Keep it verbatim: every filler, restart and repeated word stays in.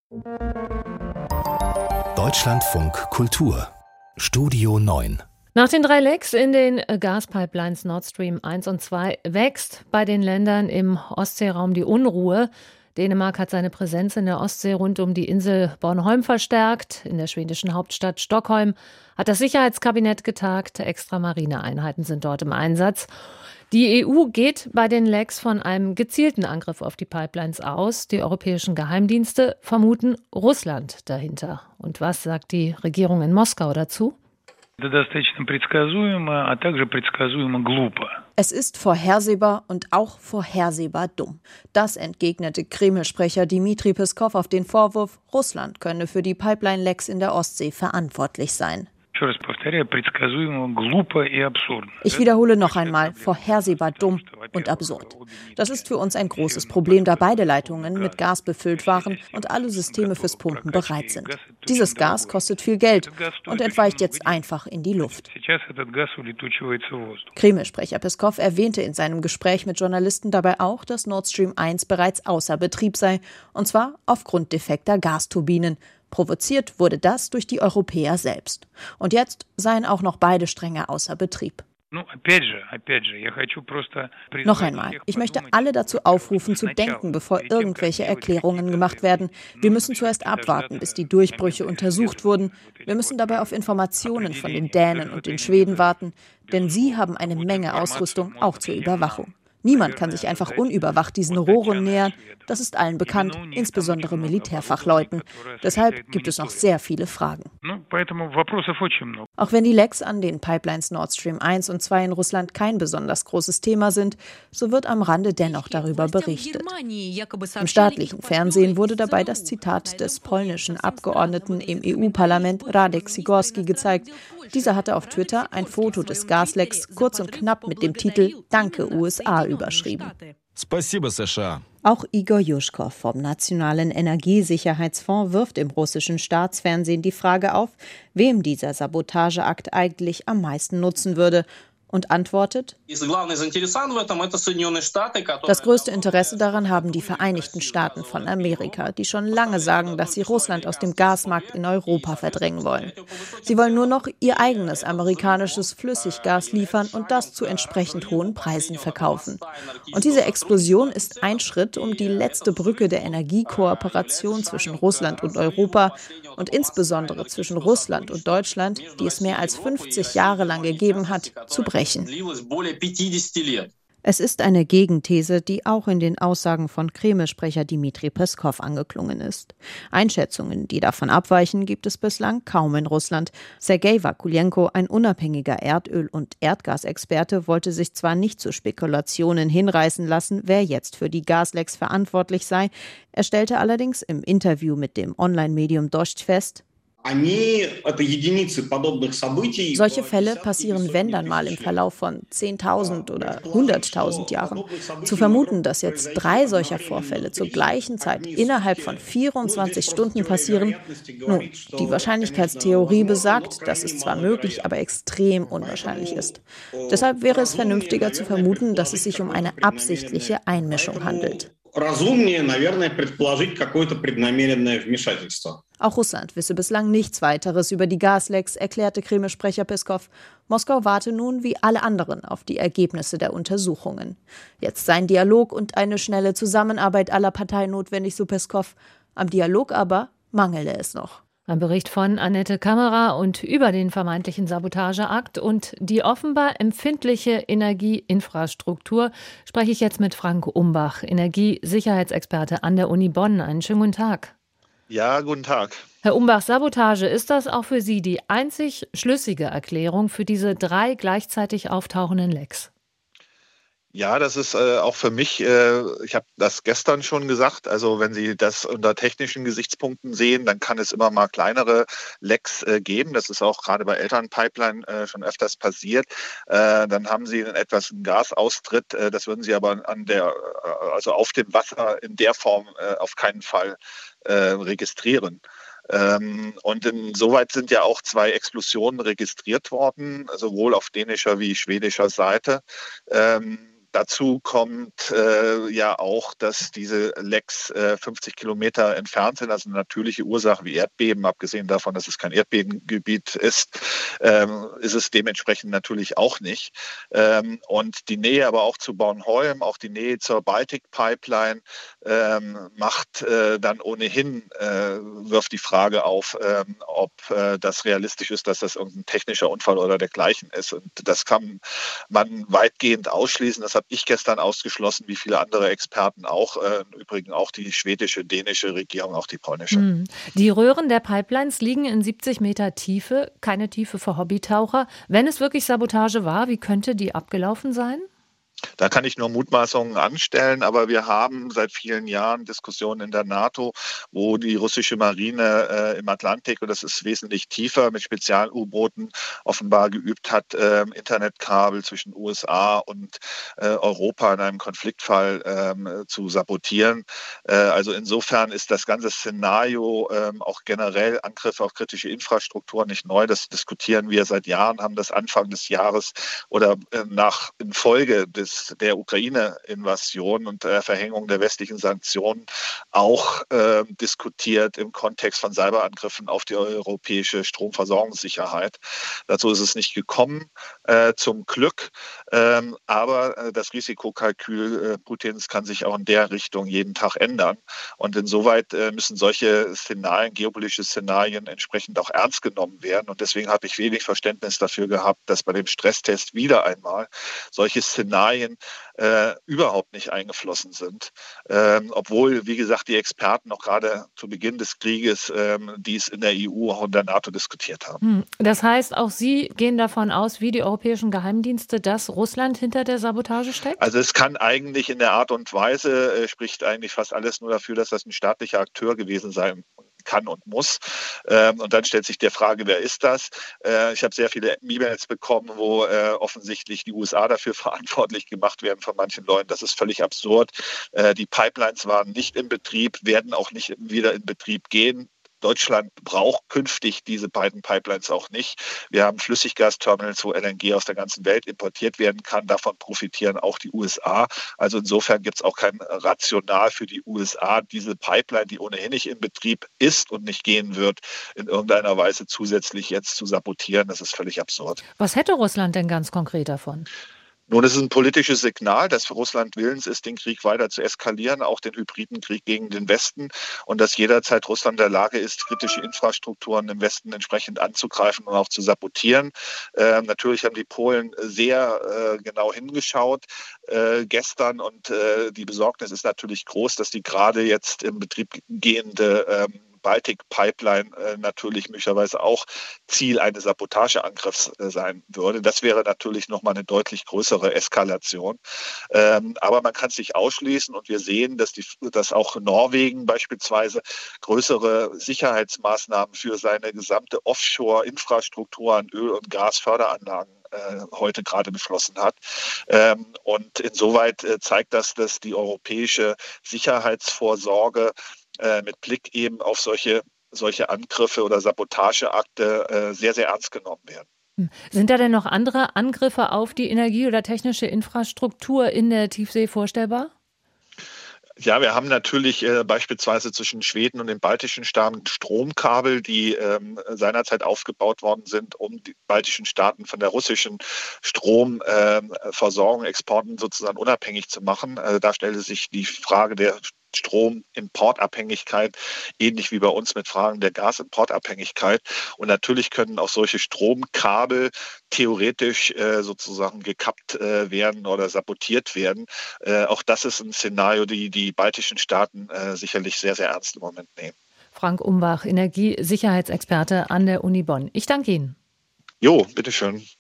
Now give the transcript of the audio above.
Deutschlandfunk Kultur Studio neun. Nach den drei Lecks in den Gaspipelines Nord Stream eins und zwei wächst bei den Ländern im Ostseeraum die Unruhe. Dänemark hat seine Präsenz in der Ostsee rund um die Insel Bornholm verstärkt. In der schwedischen Hauptstadt Stockholm hat das Sicherheitskabinett getagt. Extra Marineeinheiten sind dort im Einsatz. Die E U geht bei den Lecks von einem gezielten Angriff auf die Pipelines aus. Die europäischen Geheimdienste vermuten Russland dahinter. Und was sagt die Regierung in Moskau dazu? Es ist vorhersehbar und auch vorhersehbar dumm. Das entgegnete Kreml-Sprecher Dmitri Peskov auf den Vorwurf, Russland könne für die Pipeline-Lecks in der Ostsee verantwortlich sein. Ich wiederhole noch einmal, vorhersehbar dumm und absurd. Das ist für uns ein großes Problem, da beide Leitungen mit Gas befüllt waren und alle Systeme fürs Pumpen bereit sind. Dieses Gas kostet viel Geld und entweicht jetzt einfach in die Luft. Kreml-Sprecher Peskov erwähnte in seinem Gespräch mit Journalisten dabei auch, dass Nord Stream eins bereits außer Betrieb sei, und zwar aufgrund defekter Gasturbinen. Provoziert wurde das durch die Europäer selbst. Und jetzt seien auch noch beide Stränge außer Betrieb. Noch einmal, ich möchte alle dazu aufrufen, zu denken, bevor irgendwelche Erklärungen gemacht werden. Wir müssen zuerst abwarten, bis die Durchbrüche untersucht wurden. Wir müssen dabei auf Informationen von den Dänen und den Schweden warten, denn sie haben eine Menge Ausrüstung, auch zur Überwachung. Niemand kann sich einfach unüberwacht diesen Rohren nähern. Das ist allen bekannt, insbesondere Militärfachleuten. Deshalb gibt es noch sehr viele Fragen. Auch wenn die Lecks an den Pipelines Nord Stream eins und zwei in Russland kein besonders großes Thema sind, so wird am Rande dennoch darüber berichtet. Im staatlichen Fernsehen wurde dabei das Zitat des polnischen Abgeordneten im E U-Parlament Radek Sikorski gezeigt. Dieser hatte auf Twitter ein Foto des Gaslecks kurz und knapp mit dem Titel „Danke U S A“ überschrieben. Auch Igor Juschkow vom Nationalen Energiesicherheitsfonds wirft im russischen Staatsfernsehen die Frage auf, wem dieser Sabotageakt eigentlich am meisten nutzen würde, und antwortet: Das größte Interesse daran haben die Vereinigten Staaten von Amerika, die schon lange sagen, dass sie Russland aus dem Gasmarkt in Europa verdrängen wollen. Sie wollen nur noch ihr eigenes amerikanisches Flüssiggas liefern und das zu entsprechend hohen Preisen verkaufen. Und diese Explosion ist ein Schritt, um die letzte Brücke der Energiekooperation zwischen Russland und Europa und insbesondere zwischen Russland und Deutschland, die es mehr als fünfzig Jahre lang gegeben hat, zu brechen. Es ist eine Gegenthese, die auch in den Aussagen von Kreml-Sprecher Dmitri Peskov angeklungen ist. Einschätzungen, die davon abweichen, gibt es bislang kaum in Russland. Sergei Wakulenko, ein unabhängiger Erdöl- und Erdgasexperte, wollte sich zwar nicht zu Spekulationen hinreißen lassen, wer jetzt für die Gaslecks verantwortlich sei. Er stellte allerdings im Interview mit dem Online-Medium Dost fest: Solche Fälle passieren, wenn dann mal, im Verlauf von zehntausend oder hunderttausend Jahren. Zu vermuten, dass jetzt drei solcher Vorfälle zur gleichen Zeit innerhalb von vierundzwanzig Stunden passieren, nun, die Wahrscheinlichkeitstheorie besagt, dass es zwar möglich, aber extrem unwahrscheinlich ist. Deshalb wäre es vernünftiger zu vermuten, dass es sich um eine absichtliche Einmischung handelt. Auch Russland wisse bislang nichts weiteres über die Gaslecks, erklärte Kreml-Sprecher Peskov. Moskau warte nun wie alle anderen auf die Ergebnisse der Untersuchungen. Jetzt seien Dialog und eine schnelle Zusammenarbeit aller Parteien notwendig, so Peskov. Am Dialog aber mangele es noch. Ein Bericht von Annette Kammerer, und über den vermeintlichen Sabotageakt und die offenbar empfindliche Energieinfrastruktur spreche ich jetzt mit Frank Umbach, Energiesicherheitsexperte an der Uni Bonn. Einen schönen guten Tag. Ja, guten Tag. Herr Umbach, Sabotage, ist das auch für Sie die einzig schlüssige Erklärung für diese drei gleichzeitig auftauchenden Lecks? Ja, das ist äh, auch für mich, äh, ich habe das gestern schon gesagt, also wenn Sie das unter technischen Gesichtspunkten sehen, dann kann es immer mal kleinere Lecks äh, geben. Das ist auch gerade bei Elternpipeline äh, schon öfters passiert. Äh, dann haben Sie einen etwas einen Gasaustritt, äh, das würden Sie aber an der, äh, also auf dem Wasser in der Form äh, auf keinen Fall äh, registrieren. Ähm, und insoweit sind ja auch zwei Explosionen registriert worden, sowohl auf dänischer wie schwedischer Seite. Ähm, dazu kommt äh, ja auch, dass diese Lecks äh, fünfzig Kilometer entfernt sind, also eine natürliche Ursache wie Erdbeben, abgesehen davon, dass es kein Erdbebengebiet ist, ähm, ist es dementsprechend natürlich auch nicht. Ähm, und die Nähe aber auch zu Bornholm, auch die Nähe zur Baltic Pipeline ähm, macht äh, dann ohnehin, äh, wirft die Frage auf, ähm, ob äh, das realistisch ist, dass das irgendein technischer Unfall oder dergleichen ist. Und das kann man weitgehend ausschließen. Das habe ich gestern ausgeschlossen, wie viele andere Experten auch. Äh, Im Übrigen auch die schwedische, dänische Regierung, auch die polnische. Mhm. Die Röhren der Pipelines liegen in siebzig Meter Tiefe, keine Tiefe für Hobbytaucher. Wenn es wirklich Sabotage war, wie könnte die abgelaufen sein? Da kann ich nur Mutmaßungen anstellen, aber wir haben seit vielen Jahren Diskussionen in der NATO, wo die russische Marine äh, im Atlantik, und das ist wesentlich tiefer, mit Spezial-U-Booten offenbar geübt hat, äh, Internetkabel zwischen U S A und äh, Europa in einem Konfliktfall äh, zu sabotieren. Äh, also insofern ist das ganze Szenario, äh, auch generell Angriffe auf kritische Infrastruktur, nicht neu. Das diskutieren wir seit Jahren, haben das Anfang des Jahres oder äh, nach in Folge des der Ukraine-Invasion und der Verhängung der westlichen Sanktionen auch äh, diskutiert im Kontext von Cyberangriffen auf die europäische Stromversorgungssicherheit. Dazu ist es nicht gekommen, äh, zum Glück. Ähm, aber äh, das Risikokalkül äh, Putins kann sich auch in der Richtung jeden Tag ändern. Und insoweit äh, müssen solche Szenarien, geopolitische Szenarien entsprechend auch ernst genommen werden. Und deswegen habe ich wenig Verständnis dafür gehabt, dass bei dem Stresstest wieder einmal solche Szenarien Äh, überhaupt nicht eingeflossen sind. Ähm, obwohl, wie gesagt, die Experten noch gerade zu Beginn des Krieges ähm, dies in der E U auch in der NATO diskutiert haben. Das heißt, auch Sie gehen davon aus, wie die europäischen Geheimdienste, dass Russland hinter der Sabotage steckt? Also es kann eigentlich in der Art und Weise, äh, spricht eigentlich fast alles nur dafür, dass das ein staatlicher Akteur gewesen sein kann und muss. Ähm, und dann stellt sich die Frage, wer ist das? Äh, ich habe sehr viele E-Mails bekommen, wo äh, offensichtlich die U S A dafür verantwortlich gemacht werden von manchen Leuten. Das ist völlig absurd. Äh, die Pipelines waren nicht in Betrieb, werden auch nicht wieder in Betrieb gehen. Deutschland braucht künftig diese beiden Pipelines auch nicht. Wir haben Flüssiggasterminals, wo L N G aus der ganzen Welt importiert werden kann. Davon profitieren auch die U S A. Also insofern gibt es auch kein Rational für die U S A, diese Pipeline, die ohnehin nicht in Betrieb ist und nicht gehen wird, in irgendeiner Weise zusätzlich jetzt zu sabotieren. Das ist völlig absurd. Was hätte Russland denn ganz konkret davon? Nun, es ist ein politisches Signal, dass für Russland willens ist, den Krieg weiter zu eskalieren, auch den hybriden Krieg gegen den Westen, und dass jederzeit Russland in der Lage ist, kritische Infrastrukturen im Westen entsprechend anzugreifen und auch zu sabotieren. Äh, natürlich haben die Polen sehr äh, genau hingeschaut äh, gestern, und äh, die Besorgnis ist natürlich groß, dass die gerade jetzt im Betrieb gehende ähm, Baltic Pipeline äh, natürlich möglicherweise auch Ziel eines Sabotageangriffs äh, sein würde. Das wäre natürlich nochmal eine deutlich größere Eskalation. Ähm, aber man kann es nicht ausschließen, und wir sehen, dass, die, dass auch Norwegen beispielsweise größere Sicherheitsmaßnahmen für seine gesamte Offshore-Infrastruktur an Öl- und Gasförderanlagen äh, heute gerade beschlossen hat. Ähm, und insoweit äh, zeigt das, dass die europäische Sicherheitsvorsorge mit Blick eben auf solche, solche Angriffe oder Sabotageakte äh, sehr, sehr ernst genommen werden. Sind da denn noch andere Angriffe auf die Energie- oder technische Infrastruktur in der Tiefsee vorstellbar? Ja, wir haben natürlich äh, beispielsweise zwischen Schweden und den baltischen Staaten Stromkabel, die ähm, seinerzeit aufgebaut worden sind, um die baltischen Staaten von der russischen Stromversorgung, äh, Exporten sozusagen unabhängig zu machen. Also da stellte sich die Frage der Stromimportabhängigkeit, ähnlich wie bei uns mit Fragen der Gasimportabhängigkeit. Und natürlich können auch solche Stromkabel theoretisch äh, sozusagen gekappt äh, werden oder sabotiert werden. Äh, auch das ist ein Szenario, die die baltischen Staaten äh, sicherlich sehr, sehr ernst im Moment nehmen. Frank Umbach, Energiesicherheitsexperte an der Uni Bonn. Ich danke Ihnen. Jo, bitteschön.